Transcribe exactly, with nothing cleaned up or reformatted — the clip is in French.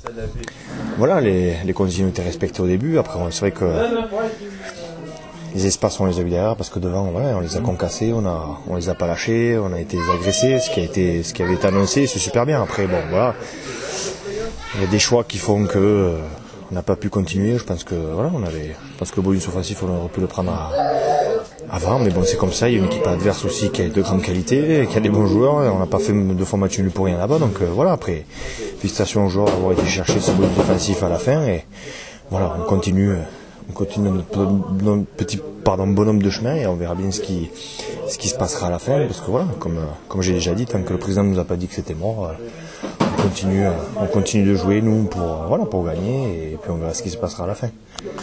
voilà, les, les consignes ont été respectées au début. Après, c'est vrai que les espaces, on les a eu derrière parce que devant, ouais, on les a concassés, on a, on les a pas lâchés, on a été agressés, ce qui a été, ce qui avait été annoncé, c'est super bien. Après, bon, voilà, il y a des choix qui font que euh, on n'a pas pu continuer. Je pense que, voilà, on avait, je pense que le bonus offensif, on aurait pu le prendre à, avant, mais bon, c'est comme ça. Il y a une équipe adverse aussi qui a de grandes qualités, qui a des bons joueurs. On n'a pas fait deux fois match nul pour rien là-bas, donc euh, voilà. Après, félicitations aux joueurs d'avoir été chercher ce bonus offensif à la fin et voilà, on continue. On continue notre, notre petit pardon, bonhomme de chemin et on verra bien ce qui, ce qui se passera à la fin. Parce que voilà, comme, comme j'ai déjà dit, tant que le président ne nous a pas dit que c'était mort, on continue, on continue de jouer nous pour, voilà, pour gagner et puis on verra ce qui se passera à la fin.